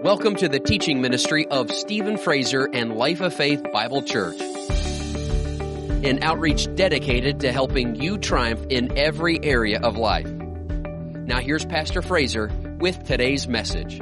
Welcome to the teaching ministry of Stephen Fraser and Life of Faith Bible Church, an outreach dedicated to helping you triumph in every area of life. Now here's Pastor Fraser with today's message.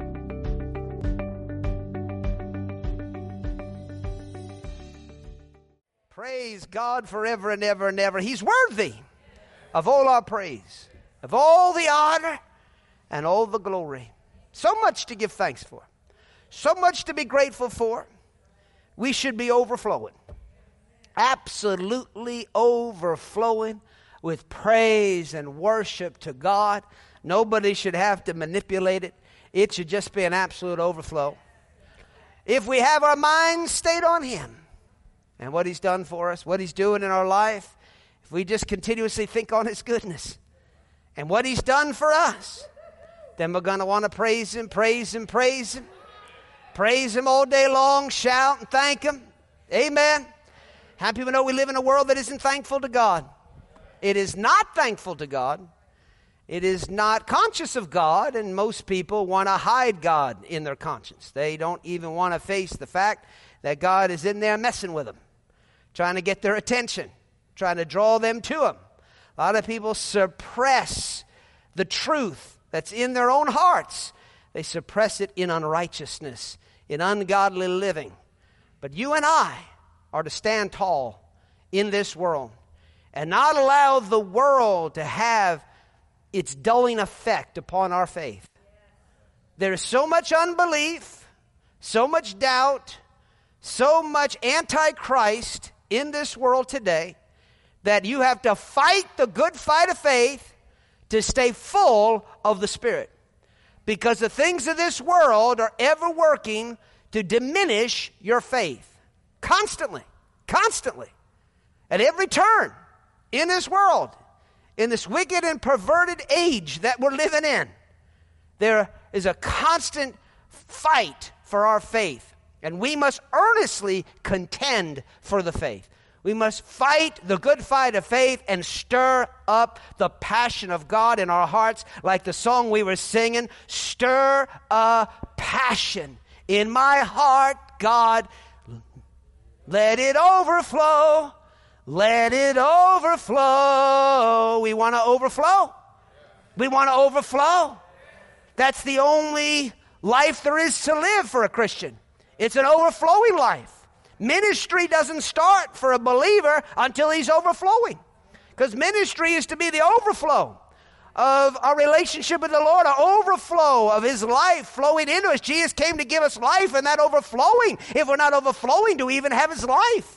Praise God forever and ever and ever. He's worthy of all our praise, of all the honor and all the glory. So much to give thanks for. So much to be grateful for. We should be overflowing. Absolutely overflowing with praise and worship to God. Nobody should have to manipulate it. It should just be an absolute overflow. If we have our minds stayed on Him and what He's done for us, what He's doing in our life, if we just continuously think on His goodness and what He's done for us, then we're going to want to praise Him, praise Him, praise Him. Praise Him all day long, shout and thank Him. Amen. How people know we live in a world that isn't thankful to God? It is not thankful to God. It is not conscious of God, and most people want to hide God in their conscience. They don't even want to face the fact that God is in there messing with them, trying to get their attention, trying to draw them to Him. A lot of people suppress the truth that's in their own hearts. They suppress it in unrighteousness, in ungodly living. But you and I are to stand tall in this world and not allow the world to have its dulling effect upon our faith. There is so much unbelief, so much doubt, so much antichrist in this world today that you have to fight the good fight of faith to stay full of the Spirit. Because the things of this world are ever working to diminish your faith. Constantly. Constantly. At every turn in this world, in this wicked and perverted age that we're living in, there is a constant fight for our faith. And we must earnestly contend for the faith. We must fight the good fight of faith and stir up the passion of God in our hearts, like the song we were singing. Stir a passion in my heart, God. Let it overflow. Let it overflow. We want to overflow. We want to overflow. That's the only life there is to live for a Christian. It's an overflowing life. Ministry doesn't start for a believer until he's overflowing. Because ministry is to be the overflow of our relationship with the Lord, our overflow of His life flowing into us. Jesus came to give us life, and that overflowing. If we're not overflowing, do we even have His life?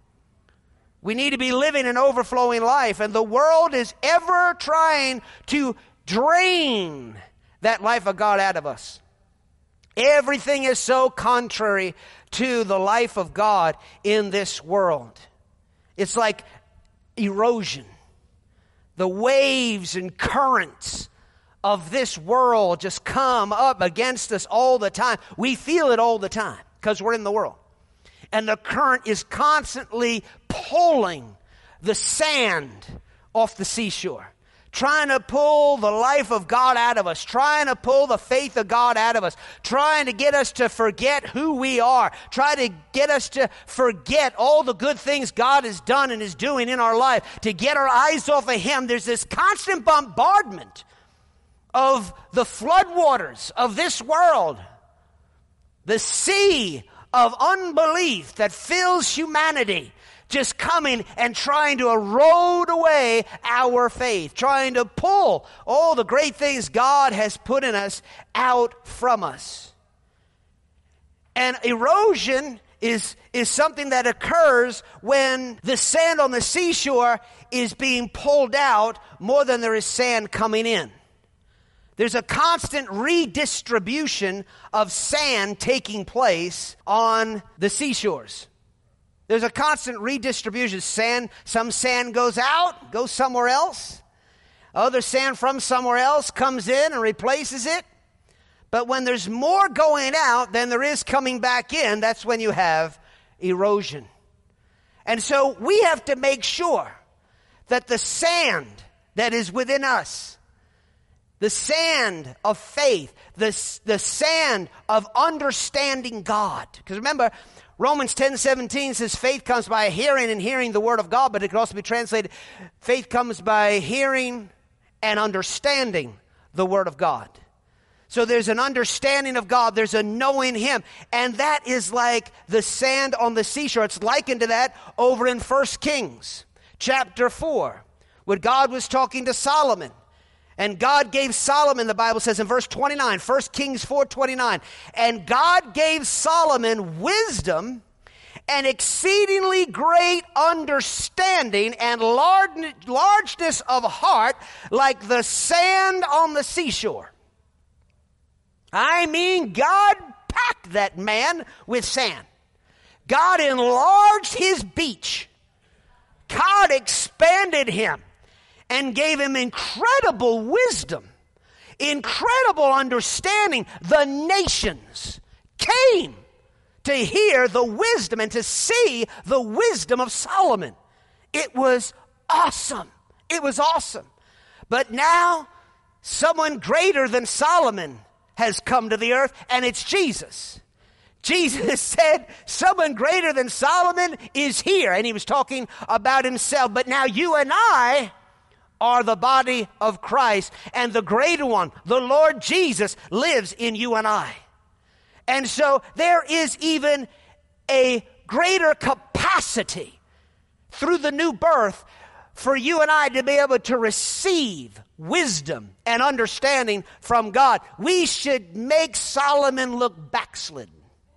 We need to be living an overflowing life, and the world is ever trying to drain that life of God out of us. Everything is so contrary to the life of God in this world. It's like erosion. The waves and currents of this world just come up against us all the time. We feel it all the time because we're in the world. And the current is constantly pulling the sand off the seashore, trying to pull the life of God out of us, trying to pull the faith of God out of us, trying to get us to forget who we are, trying to get us to forget all the good things God has done and is doing in our life, to get our eyes off of Him. There's this constant bombardment of the floodwaters of this world, the sea of unbelief that fills humanity, just coming and trying to erode away our faith, trying to pull all the great things God has put in us out from us. And erosion is something that occurs when the sand on the seashore is being pulled out more than there is sand coming in. There's a constant redistribution of sand taking place on the seashores. There's a constant redistribution. Some sand goes out, goes somewhere else. Other sand from somewhere else comes in and replaces it. But when there's more going out than there is coming back in, that's when you have erosion. And so we have to make sure that the sand that is within us The sand of faith, the sand of understanding God. Because remember, Romans 10:17 says faith comes by hearing and hearing the word of God, but it could also be translated, faith comes by hearing and understanding the word of God. So there's an understanding of God, there's a knowing Him, and that is like the sand on the seashore. It's likened to that over in 1 Kings chapter 4, where God was talking to Solomon. And God gave Solomon, the Bible says in verse 29, 1 Kings 4:29, and God gave Solomon wisdom and exceedingly great understanding and largeness of heart like the sand on the seashore. I mean, God packed that man with sand. God enlarged his beach. God expanded him and gave him incredible wisdom, incredible understanding. The nations came to hear the wisdom and to see the wisdom of Solomon. It was awesome. It was awesome. But now, someone greater than Solomon has come to the earth, and it's Jesus. Jesus said, someone greater than Solomon is here. And he was talking about himself. But now you and I are the body of Christ, and the greater one, the Lord Jesus, lives in you and I. And so there is even a greater capacity through the new birth for you and I to be able to receive wisdom and understanding from God. We should make Solomon look backslidden.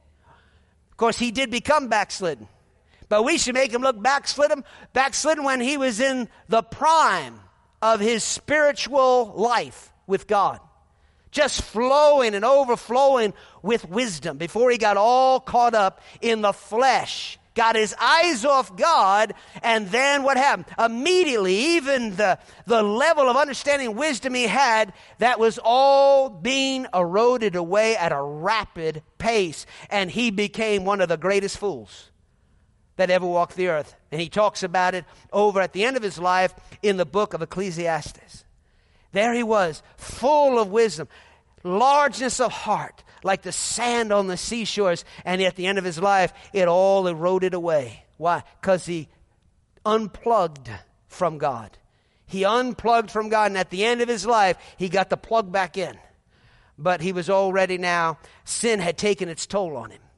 Of course, he did become backslidden, but we should make him look backslidden when he was in the prime of his spiritual life with God, just flowing and overflowing with wisdom before he got all caught up in the flesh, got his eyes off God, and then what happened? Immediately, even the level of understanding and wisdom he had, that was all being eroded away at a rapid pace, and he became one of the greatest fools that ever walked the earth. And he talks about it over at the end of his life in the book of Ecclesiastes. There he was, full of wisdom, largeness of heart, like the sand on the seashores. And at the end of his life, it all eroded away. Why? Because he unplugged from God. He unplugged from God, and at the end of his life, he got the plug back in. But he was already now, sin had taken its toll on him.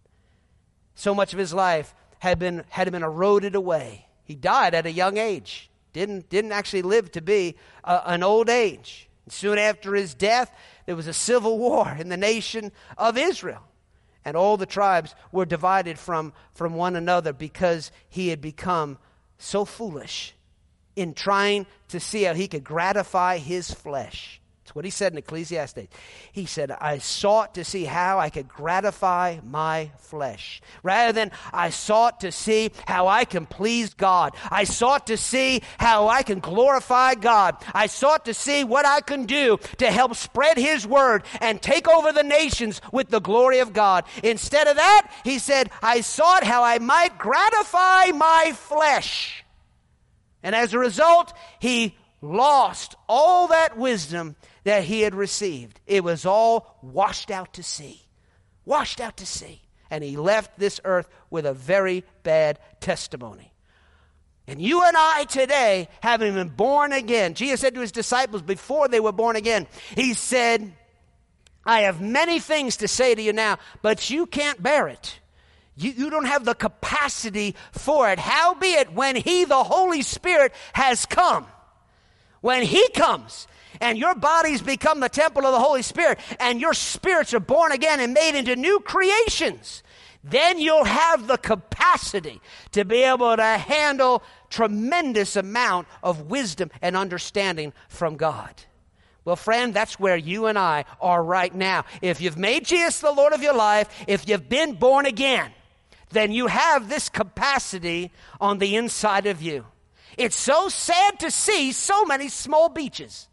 So much of his life had been eroded away. He died at a young age. Didn't actually live to be an old age. And soon after his death, there was a civil war in the nation of Israel. And all the tribes were divided from one another because he had become so foolish in trying to see how he could gratify his flesh. That's what he said in Ecclesiastes. He said, I sought to see how I could gratify my flesh. Rather than I sought to see how I can please God. I sought to see how I can glorify God. I sought to see what I can do to help spread His word and take over the nations with the glory of God. Instead of that, he said, I sought how I might gratify my flesh. And as a result, he lost all that wisdom that he had received. It was all washed out to sea. Washed out to sea. And he left this earth with a very bad testimony. And you and I today, having been born again, Jesus said to his disciples before they were born again, he said, I have many things to say to you now, but you can't bear it. You don't have the capacity for it. Howbeit, when He, the Holy Spirit, has come, when He comes, and your bodies become the temple of the Holy Spirit, and your spirits are born again and made into new creations, then you'll have the capacity to be able to handle tremendous amount of wisdom and understanding from God. Well, friend, that's where you and I are right now. If you've made Jesus the Lord of your life, if you've been born again, then you have this capacity on the inside of you. It's so sad to see so many small beaches.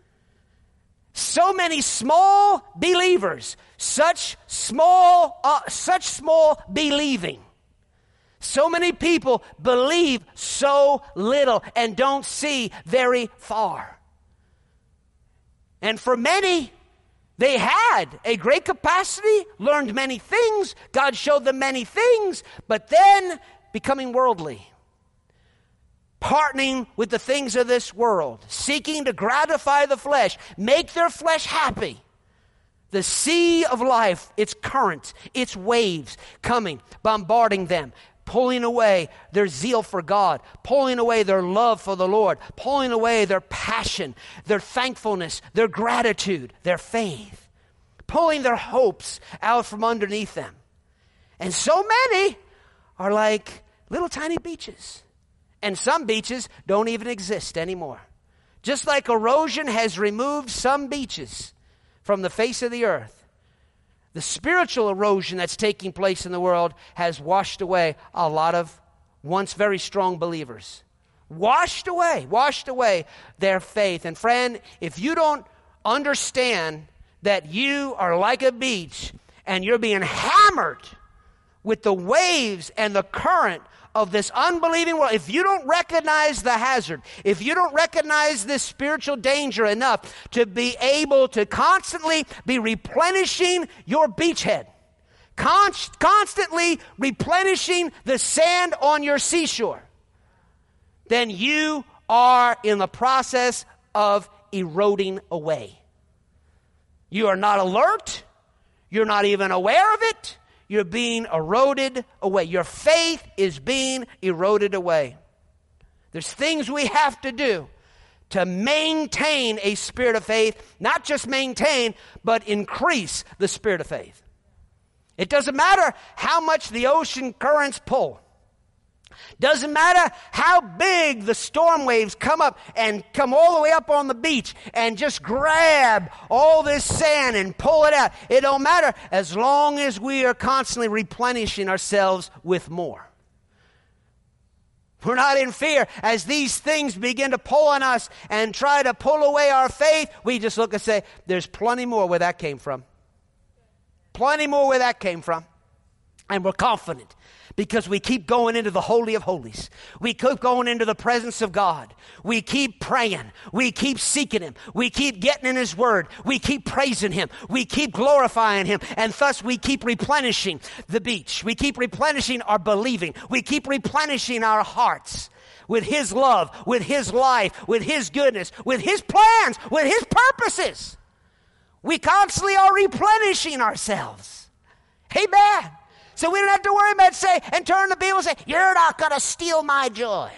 So many small believers, such small believing. So many people believe so little and don't see very far. And for many, they had a great capacity, learned many things. God showed them many things, but then becoming worldly, partnering with the things of this world, seeking to gratify the flesh, make their flesh happy. The sea of life, its currents, its waves coming, bombarding them, pulling away their zeal for God, pulling away their love for the Lord, pulling away their passion, their thankfulness, their gratitude, their faith, pulling their hopes out from underneath them. And so many are like little tiny beaches. And some beaches don't even exist anymore. Just like erosion has removed some beaches from the face of the earth, the spiritual erosion that's taking place in the world has washed away a lot of once very strong believers. Washed away their faith. And friend, if you don't understand that you are like a beach and you're being hammered with the waves and the current of this unbelieving world, if you don't recognize the hazard, if you don't recognize this spiritual danger enough to be able to constantly be replenishing your beachhead, constantly replenishing the sand on your seashore, then you are in the process of eroding away. You are not alert. You're not even aware of it. You're being eroded away. Your faith is being eroded away. There's things we have to do to maintain a spirit of faith, not just maintain, but increase the spirit of faith. It doesn't matter how much the ocean currents pull. Doesn't matter how big the storm waves come up and come all the way up on the beach and just grab all this sand and pull it out. It don't matter as long as we are constantly replenishing ourselves with more. We're not in fear. As these things begin to pull on us and try to pull away our faith, we just look and say, there's plenty more where that came from. Plenty more where that came from. And we're confident. Because we keep going into the Holy of Holies. We keep going into the presence of God. We keep praying. We keep seeking Him. We keep getting in His Word. We keep praising Him. We keep glorifying Him. And thus we keep replenishing the beach. We keep replenishing our believing. We keep replenishing our hearts with His love, with His life, with His goodness, with His plans, with His purposes. We constantly are replenishing ourselves. Amen. So we don't have to worry about and turn to people and say, you're not going to steal my joy.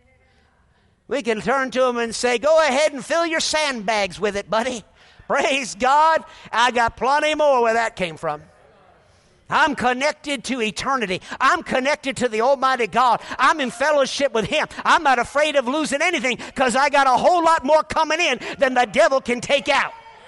We can turn to them and say, go ahead and fill your sandbags with it, buddy. Praise God. I got plenty more where that came from. I'm connected to eternity. I'm connected to the Almighty God. I'm in fellowship with Him. I'm not afraid of losing anything because I got a whole lot more coming in than the devil can take out.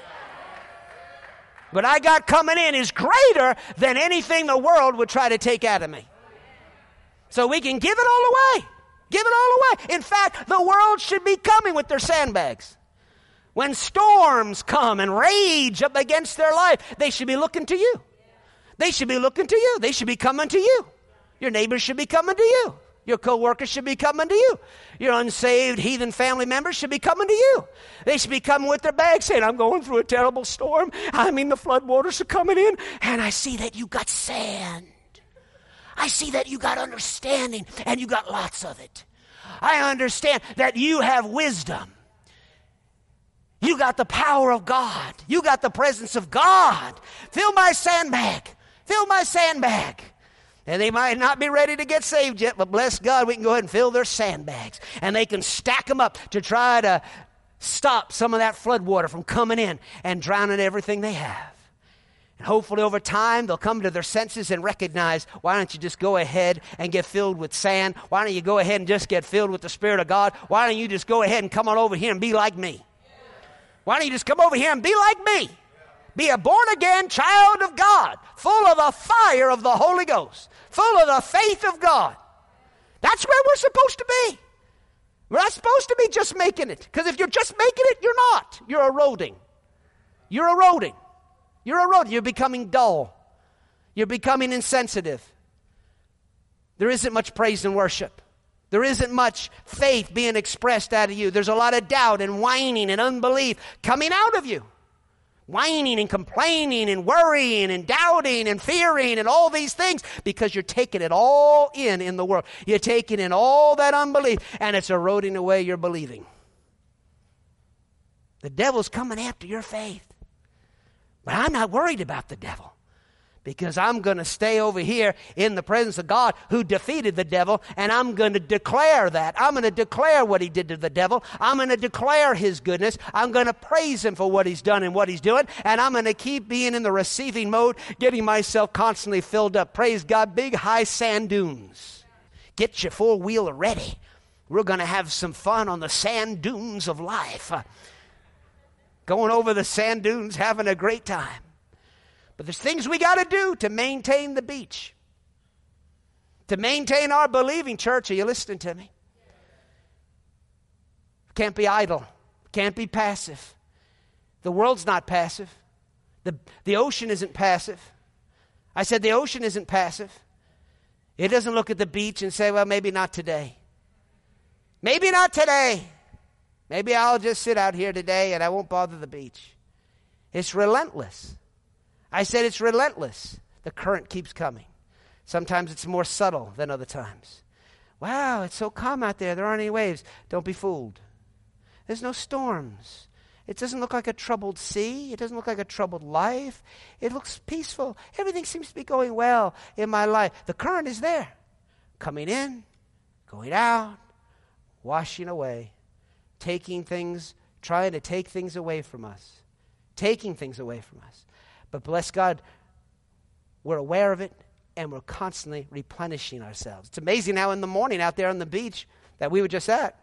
But I got coming in is greater than anything the world would try to take out of me. So we can give it all away. Give it all away. In fact, the world should be coming with their sandbags. When storms come and rage up against their life, they should be looking to you. They should be looking to you. They should be coming to you. Your neighbors should be coming to you. Your co-workers should be coming to you. Your unsaved heathen family members should be coming to you. They should be coming with their bags saying, I'm going through a terrible storm. I mean, the floodwaters are coming in, and I see that you got sand. I see that you got understanding, and you got lots of it. I understand that you have wisdom. You got the power of God. You got the presence of God. Fill my sandbag. Fill my sandbag. And they might not be ready to get saved yet, but bless God, we can go ahead and fill their sandbags. And they can stack them up to try to stop some of that flood water from coming in and drowning everything they have. And hopefully over time, they'll come to their senses and recognize, why don't you just go ahead and get filled with sand? Why don't you go ahead and just get filled with the Spirit of God? Why don't you just go ahead and come on over here and be like me? Why don't you just come over here and be like me? Be a born-again child of God, full of the fire of the Holy Ghost, full of the faith of God. That's where we're supposed to be. We're not supposed to be just making it, because if you're just making it, you're not. You're eroding. You're eroding. You're eroding. You're becoming dull. You're becoming insensitive. There isn't much praise and worship. There isn't much faith being expressed out of you. There's a lot of doubt and whining and unbelief coming out of you. whining and complaining and worrying and doubting and fearing and all these things, because you're taking it all in the world. You're taking in all that unbelief, and it's eroding away your believing. The devil's coming after your faith. But I'm not worried about the devil, because I'm going to stay over here in the presence of God who defeated the devil, and I'm going to declare that. I'm going to declare what he did to the devil. I'm going to declare his goodness. I'm going to praise him for what he's done and what he's doing, and I'm going to keep being in the receiving mode, getting myself constantly filled up. Praise God. Big, high sand dunes. Get your four-wheeler ready. We're going to have some fun on the sand dunes of life. Going over the sand dunes, having a great time. But there's things we got to do to maintain the beach. To maintain our believing, church. Are you listening to me? Can't be idle. Can't be passive. The world's not passive. The ocean isn't passive. I said the ocean isn't passive. It doesn't look at the beach and say, well, maybe not today. Maybe not today. Maybe I'll just sit out here today and I won't bother the beach. It's relentless. I said it's relentless. The current keeps coming. Sometimes it's more subtle than other times. Wow, it's so calm out there. There aren't any waves. Don't be fooled. There's no storms. It doesn't look like a troubled sea. It doesn't look like a troubled life. It looks peaceful. Everything seems to be going well in my life. The current is there. Coming in, going out, washing away, taking things, trying to take things away from us. Taking things away from us. But bless God, we're aware of it, and we're constantly replenishing ourselves. It's amazing how in the morning out there on the beach that we were just at,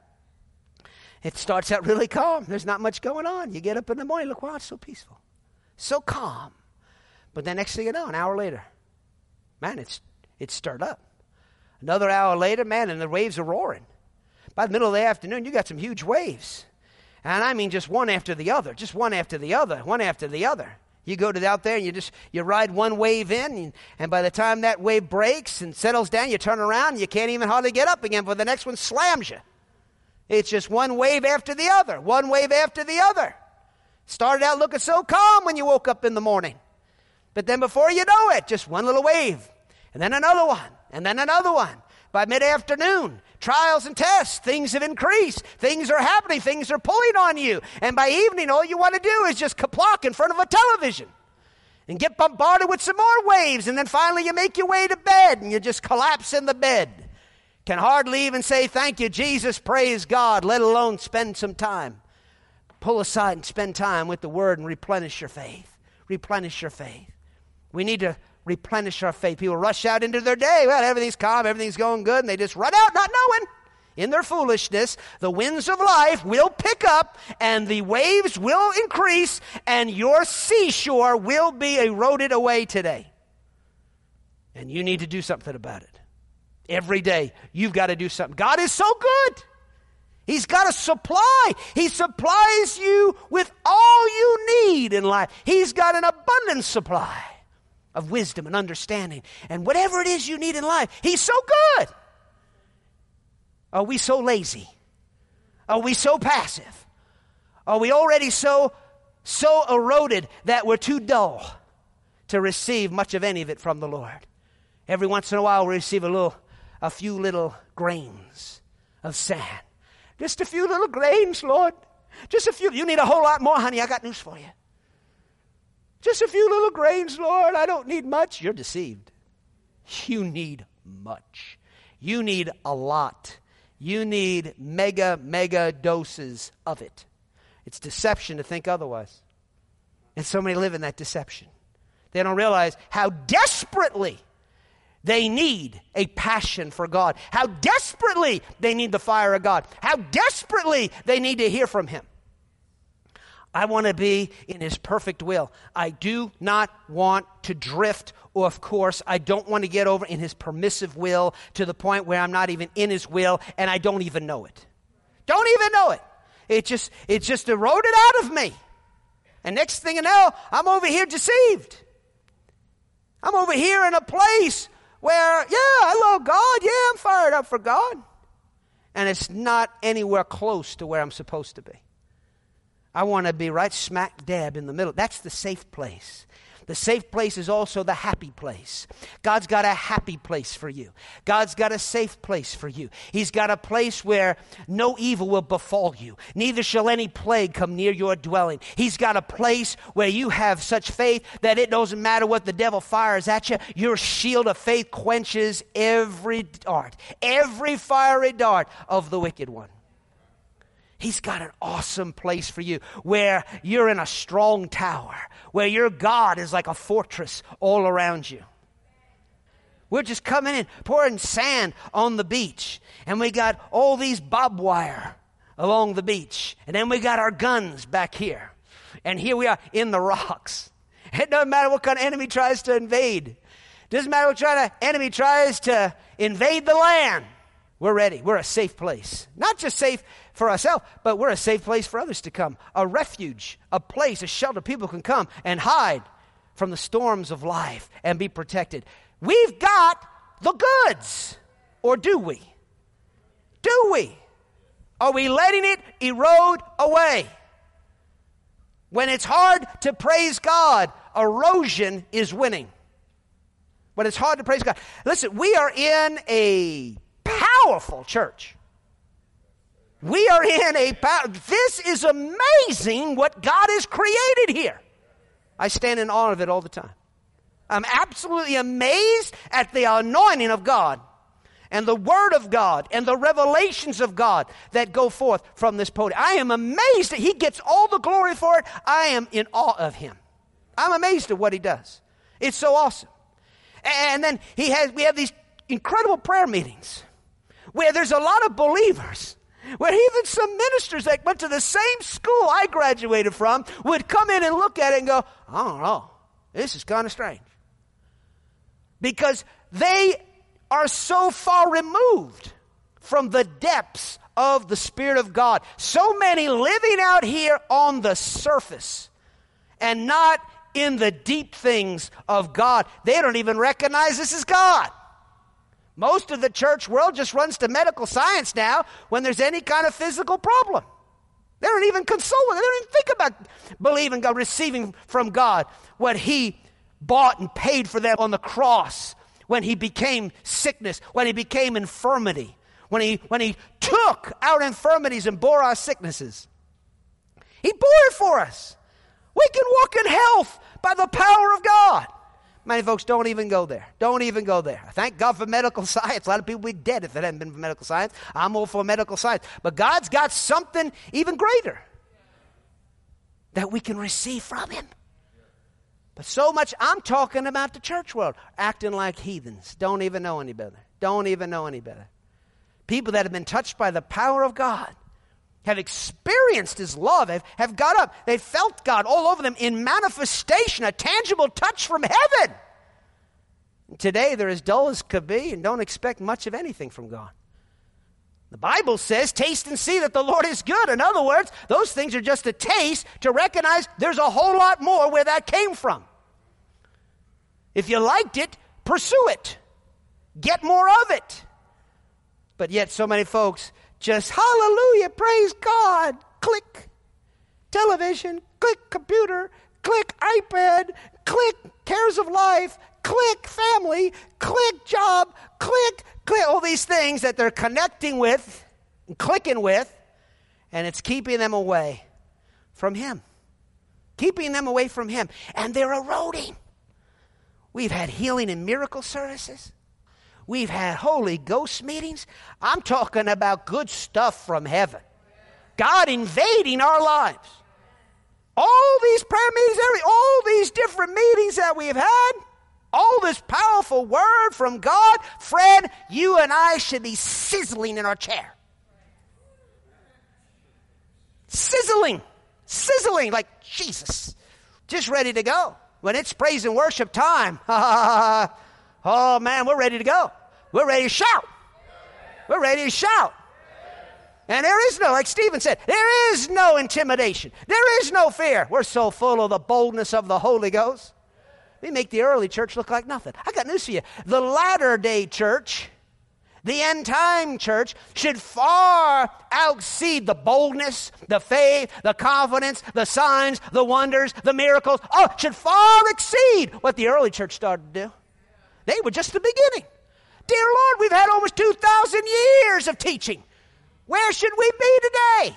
it starts out really calm. There's not much going on. You get up in the morning, look, wow, it's so peaceful. So calm. But then next thing you know, an hour later, man, it's stirred up. Another hour later, man, and the waves are roaring. By the middle of the afternoon, you got some huge waves. And I mean just one after the other, just one after the other, one after the other. You go out there and you ride one wave in, and by the time that wave breaks and settles down, you turn around and you can't even hardly get up again, for the next one slams you. It's just one wave after the other, one wave after the other. Started out looking so calm when you woke up in the morning. But then before you know it, just one little wave, and then another one, and then another one. By mid-afternoon, trials and tests, things have increased. Things are happening. Things are pulling on you. And by evening, all you want to do is just kaplock in front of a television and get bombarded with some more waves. And then finally you make your way to bed and you just collapse in the bed. Can hardly even say thank you, Jesus, praise God, let alone spend some time. Pull aside and spend time with the Word and replenish your faith. Replenish your faith. We need to replenish our faith. People rush out into their day. Well, everything's calm, everything's going good, and they just run out not knowing. In their foolishness, the winds of life will pick up, and the waves will increase, and your seashore will be eroded away today. And you need to do something about it. Every day, you've got to do something. God is so good. He's got a supply. He supplies you with all you need in life. He's got an abundant supply of wisdom and understanding. And whatever it is you need in life, He's so good. Are we so lazy? Are we so passive? Are we already so eroded that we're too dull to receive much of any of it from the Lord? Every once in a while we receive a few little grains of sand. Just a few little grains, Lord. Just a few. You need a whole lot more, honey. I got news for you. Just a few little grains, Lord. I don't need much. You're deceived. You need much. You need a lot. You need mega doses of it. It's deception to think otherwise. And so many live in that deception. They don't realize how desperately they need a passion for God. How desperately they need the fire of God. How desperately they need to hear from Him. I want to be in His perfect will. I do not want to drift, or of course, I don't want to get over in His permissive will to the point where I'm not even in His will and I don't even know it. Don't even know it. It just eroded out of me. And next thing you know, I'm over here deceived. I'm over here in a place where, yeah, I love God. Yeah, I'm fired up for God. And it's not anywhere close to where I'm supposed to be. I want to be right smack dab in the middle. That's the safe place. The safe place is also the happy place. God's got a happy place for you. God's got a safe place for you. He's got a place where no evil will befall you. Neither shall any plague come near your dwelling. He's got a place where you have such faith that it doesn't matter what the devil fires at you. Your shield of faith quenches every dart, every fiery dart of the wicked one. He's got an awesome place for you where you're in a strong tower, where your God is like a fortress all around you. We're just coming in, pouring sand on the beach, and we got all these barbed wire along the beach, and then we got our guns back here, and here we are in the rocks. It doesn't matter what kind of enemy tries to invade. It doesn't matter what kind of enemy tries to invade the land. We're ready. We're a safe place. Not just safe for ourselves, but we're a safe place for others to come. A refuge, a place, a shelter people can come and hide from the storms of life and be protected. We've got the goods. Or do we? Do we? Are we letting it erode away? When it's hard to praise God, erosion is winning. When it's hard to praise God. Listen, we are in a powerful church. We are in this is amazing what God has created here. I stand in awe of it all the time. I'm absolutely amazed at the anointing of God and the Word of God and the revelations of God that go forth from this podium. I am amazed that He gets all the glory for it. I am in awe of Him. I'm amazed at what He does. It's so awesome. And then we have these incredible prayer meetings where there's a lot of believers, where even some ministers that went to the same school I graduated from would come in and look at it and go, I don't know, this is kind of strange. Because they are so far removed from the depths of the Spirit of God. So many living out here on the surface and not in the deep things of God. They don't even recognize this is God. Most of the church world just runs to medical science now when there's any kind of physical problem. They don't even console with it. They don't even think about believing God, receiving from God what He bought and paid for them on the cross, when He became sickness, when He became infirmity, when he took our infirmities and bore our sicknesses. He bore it for us. We can walk in health by the power of God. Many folks don't even go there. Don't even go there. Thank God for medical science. A lot of people would be dead if it hadn't been for medical science. I'm all for medical science. But God's got something even greater that we can receive from Him. But so much, I'm talking about the church world, acting like heathens. Don't even know any better. Don't even know any better. People that have been touched by the power of God, have experienced His love, have got up, they've felt God all over them in manifestation, a tangible touch from heaven. And today they're as dull as could be and don't expect much of anything from God. The Bible says, taste and see that the Lord is good. In other words, those things are just a taste to recognize there's a whole lot more where that came from. If you liked it, pursue it. Get more of it. But yet so many folks just hallelujah, praise God, click television, click computer, click iPad, click cares of life, click family, click job, click, all these things that they're connecting with, and clicking with, and it's keeping them away from Him. Keeping them away from Him. And they're eroding. We've had healing and miracle services. We've had Holy Ghost meetings. I'm talking about good stuff from heaven. God invading our lives. All these prayer meetings, all these different meetings that we've had, all this powerful word from God, Fred, you and I should be sizzling in our chair. Sizzling, like Jesus, just ready to go. When it's praise and worship time, oh man, we're ready to go. We're ready to shout. We're ready to shout. And there is no, like Stephen said, there is no intimidation. There is no fear. We're so full of the boldness of the Holy Ghost. We make the early church look like nothing. I got news for you. The latter-day church The end time church should far exceed the boldness, the faith, the confidence, the signs, the wonders, the miracles. Oh, should far exceed what the early church started to do. They were just the beginning. Dear Lord, we've had almost 2,000 years of teaching. Where should we be today?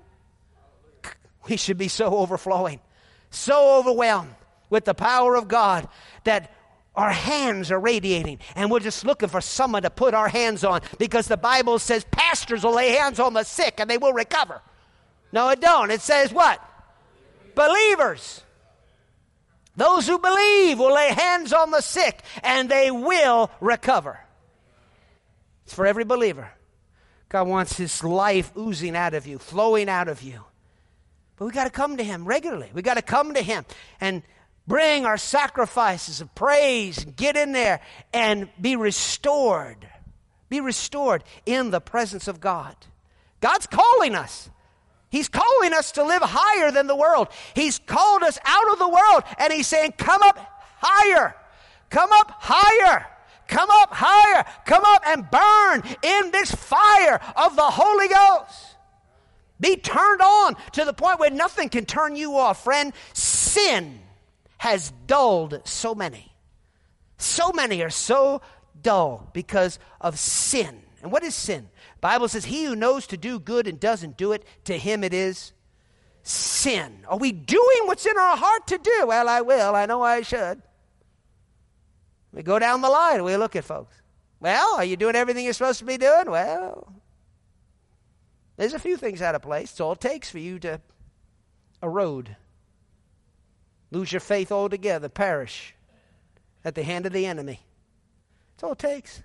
We should be so overflowing, so overwhelmed with the power of God that our hands are radiating, and we're just looking for someone to put our hands on, because the Bible says pastors will lay hands on the sick and they will recover. No, it don't. It says what? Believers. Those who believe will lay hands on the sick and they will recover. It's for every believer. God wants His life oozing out of you, flowing out of you. But we got to come to Him regularly. We got to come to Him and bring our sacrifices of praise, and get in there and be restored. Be restored in the presence of God. God's calling us. He's calling us to live higher than the world. He's called us out of the world, and He's saying, come up higher. Come up higher. Come up higher. Come up and burn in this fire of the Holy Ghost. Be turned on to the point where nothing can turn you off, friend. Sin has dulled so many. So many are so dull because of sin. And what is sin? The Bible says, he who knows to do good and doesn't do it, to him it is sin. Are we doing what's in our heart to do? Well, I will. I know I should. We go down the line and we look at folks. Well, are you doing everything you're supposed to be doing? Well, there's a few things out of place. It's all it takes for you to erode. Lose your faith altogether, perish at the hand of the enemy. That's all it takes.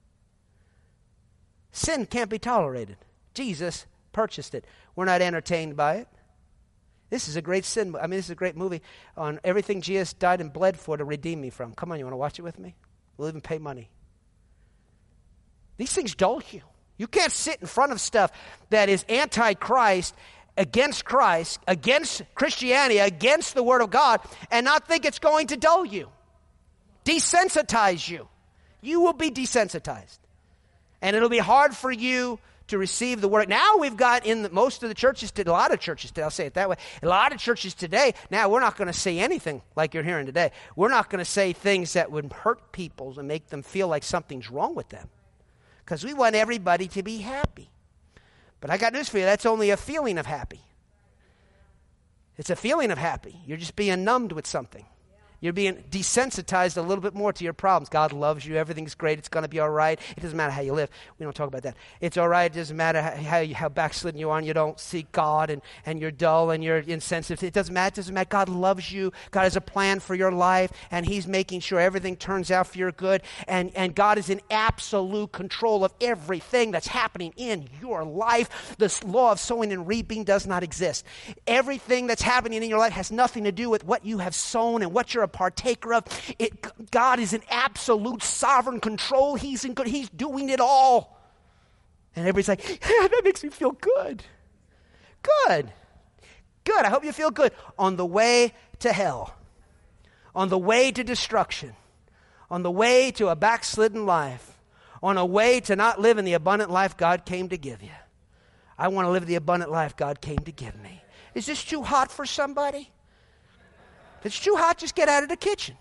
Sin can't be tolerated. Jesus purchased it. We're not entertained by it. This is a great sin. I mean, this is a great movie on everything Jesus died and bled for to redeem me from. Come on, you want to watch it with me? We'll even pay money. These things dull you. You can't sit in front of stuff that is anti-Christ, against Christ, against Christianity, against the Word of God, and not think it's going to dull you, desensitize you. You will be desensitized. And it'll be hard for you to receive the Word. Now we've got in most of the churches, a lot of churches today, I'll say it that way, a lot of churches today, now we're not going to say anything like you're hearing today. We're not going to say things that would hurt people and make them feel like something's wrong with them. Because we want everybody to be happy. But I got news for you, that's only a feeling of happy. It's a feeling of happy. You're just being numbed with something. You're being desensitized a little bit more to your problems. God loves you. Everything's great. It's going to be all right. It doesn't matter how you live. We don't talk about that. It's all right. It doesn't matter how backslidden you are and you don't seek God and you're dull and you're insensitive. It doesn't matter. It doesn't matter. God loves you. God has a plan for your life, and He's making sure everything turns out for your good. And God is in absolute control of everything that's happening in your life. This law of sowing and reaping does not exist. Everything that's happening in your life has nothing to do with what you have sown and what you're a partaker of. God is in absolute sovereign control. He's doing it all. And everybody's like, yeah, that makes me feel good. Good. I hope you feel good. On the way to hell, on the way to destruction, on the way to a backslidden life, on a way to not live in the abundant life God came to give you. I want to live the abundant life God came to give me. Is this too hot for somebody? If it's too hot, just get out of the kitchen.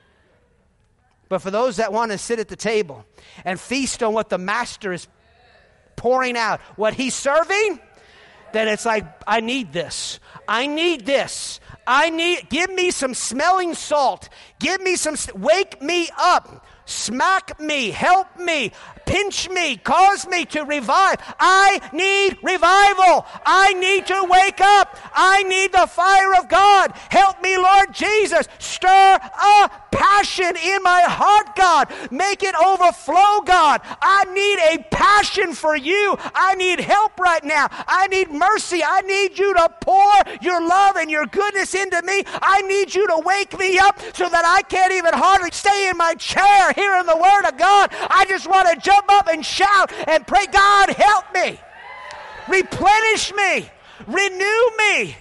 But for those that want to sit at the table and feast on what the master is pouring out, what he's serving, then it's like, I need this. I need this. Give me some smelling salt. Give me some, wake me up. Smack me, help me, pinch me, cause me to revive. I need revival. I need to wake up. I need the fire of God. Help me, Lord Jesus. Stir a passion in my heart, God. Make it overflow, God. I need a passion for you. I need help right now. I need mercy. I need you to pour your love and your goodness into me. I need you to wake me up so that I can't even hardly stay in my chair hearing the Word of God. I just want to jump up and shout and pray, God, help me. Replenish me. Renew me.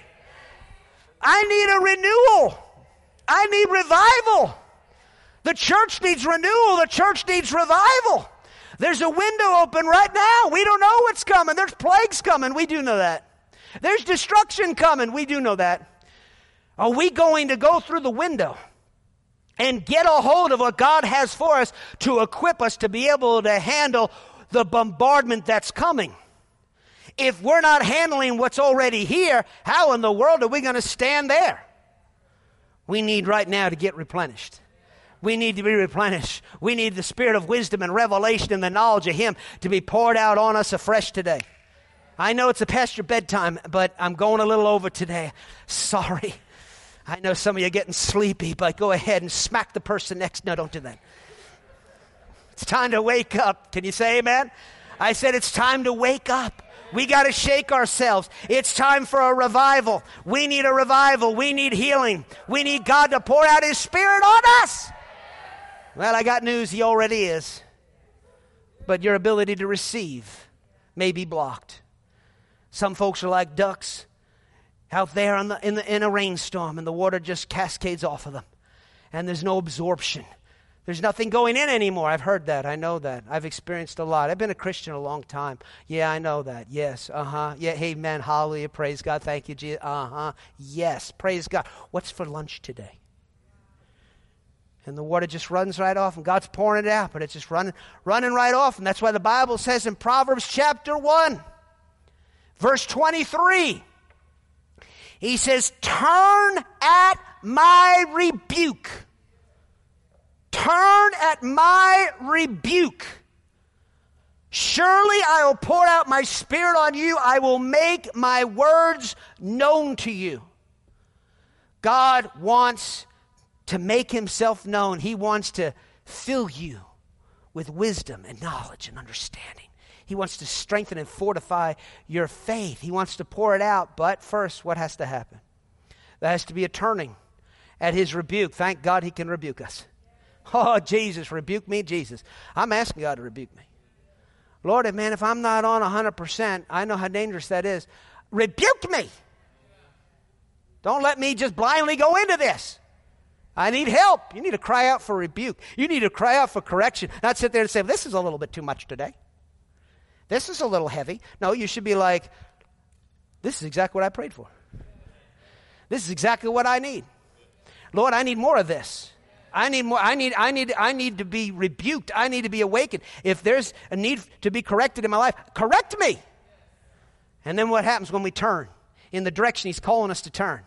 I need a renewal. I need revival. The church needs renewal. The church needs revival. There's a window open right now. We don't know what's coming. There's plagues coming. We do know that. There's destruction coming. We do know that. Are we going to go through the window and get a hold of what God has for us to equip us to be able to handle the bombardment that's coming? If we're not handling what's already here, how in the world are we going to stand there? We need right now to get replenished. We need to be replenished. We need the spirit of wisdom and revelation and the knowledge of Him to be poured out on us afresh today. I know it's past your bedtime, but I'm going a little over today. Sorry. I know some of you are getting sleepy, but go ahead and smack the person next. No, don't do that. It's time to wake up. Can you say amen? I said it's time to wake up. We got to shake ourselves. It's time for a revival. We need a revival. We need healing. We need God to pour out His Spirit on us. Well, I got news. He already is. But your ability to receive may be blocked. Some folks are like ducks out there in a rainstorm, and the water just cascades off of them. And there's no absorption. There's nothing going in anymore. I've heard that. I know that. I've experienced a lot. I've been a Christian a long time. Yeah, I know that. Yes. Yeah, amen. Hallelujah. Praise God. Thank you, Jesus. Yes. Praise God. What's for lunch today? And the water just runs right off, and God's pouring it out, but it's just running right off. And that's why the Bible says in Proverbs chapter 1, verse 23, He says, turn at my rebuke. Turn at my rebuke. Surely I will pour out my Spirit on you. I will make my words known to you. God wants to make Himself known. He wants to fill you with wisdom and knowledge and understanding. He wants to strengthen and fortify your faith. He wants to pour it out. But first, what has to happen? There has to be a turning at His rebuke. Thank God He can rebuke us. Oh, Jesus, rebuke me, Jesus. I'm asking God to rebuke me. Lord, man, if I'm not on 100%, I know how dangerous that is. Rebuke me. Don't let me just blindly go into this. I need help. You need to cry out for rebuke. You need to cry out for correction. Not sit there and say, this is a little bit too much today. This is a little heavy. No, you should be like, this is exactly what I prayed for. This is exactly what I need. Lord, I need more of this. I need more. I need to be rebuked. I need to be awakened. If there's a need to be corrected in my life, correct me. And then what happens when we turn in the direction He's calling us to turn?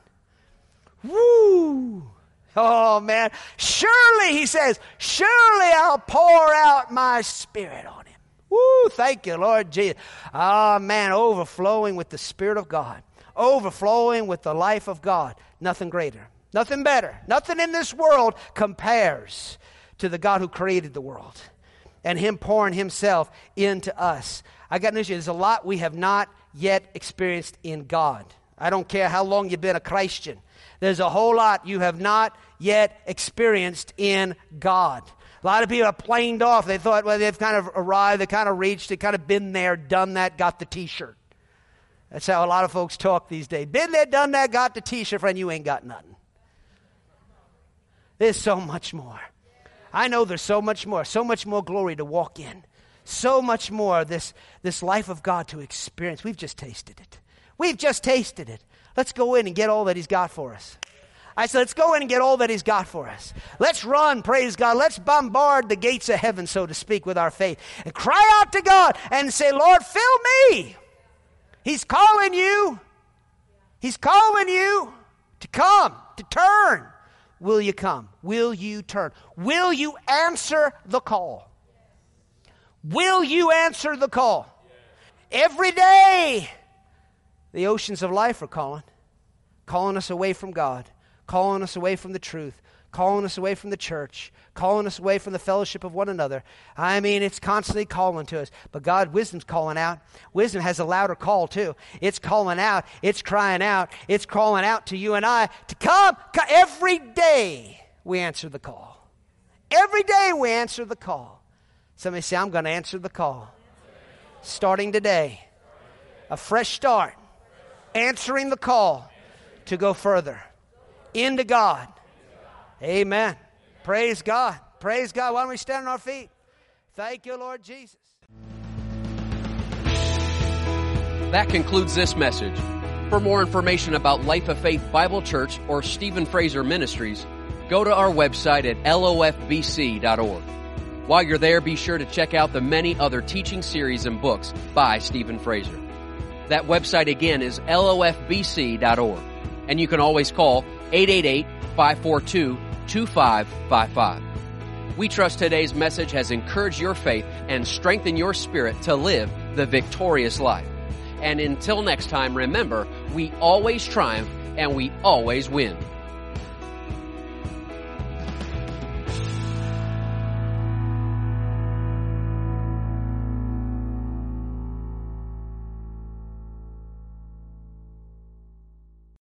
Woo! Oh, man. Surely, He says, surely I'll pour out my Spirit on him. Woo! Thank you, Lord Jesus. Ah, man, overflowing with the Spirit of God. Overflowing with the life of God. Nothing greater. Nothing better. Nothing in this world compares to the God who created the world and Him pouring Himself into us. I got news for you. There's a lot we have not yet experienced in God. I don't care how long you've been a Christian. There's a whole lot you have not yet experienced in God. A lot of people are planed off. They thought, well, they've kind of arrived, they kind of reached, they kind of been there, done that, got the T-shirt. That's how a lot of folks talk these days. Been there, done that, got the T-shirt. Friend, you ain't got nothing. There's so much more. I know there's so much more glory to walk in. So much more this life of God to experience. We've just tasted it. We've just tasted it. Let's go in and get all that He's got for us. I said, let's go in and get all that He's got for us. Let's run, praise God. Let's bombard the gates of heaven, so to speak, with our faith. And cry out to God and say, Lord, fill me. He's calling you. He's calling you to come, to turn. Will you come? Will you turn? Will you answer the call? Will you answer the call? Every day, the oceans of life are calling us away from God, calling us away from the truth, calling us away from the church, calling us away from the fellowship of one another. I mean, it's constantly calling to us. But God, wisdom's calling out. Wisdom has a louder call too. It's calling out. It's crying out. It's calling out to you and I to come. Every day we answer the call. Every day we answer the call. Somebody say, I'm going to answer the call. Starting today. A fresh start. Answering the call to go further. Into God. Amen. Praise God. Praise God. Why don't we stand on our feet? Thank you, Lord Jesus. That concludes this message. For more information about Life of Faith Bible Church or Stephen Fraser Ministries, go to our website at lofbc.org. While you're there, be sure to check out the many other teaching series and books by Stephen Fraser. That website again is lofbc.org, and you can always call 888-542-2555. We trust today's message has encouraged your faith and strengthened your spirit to live the victorious life. And until next time, remember, we always triumph and we always win.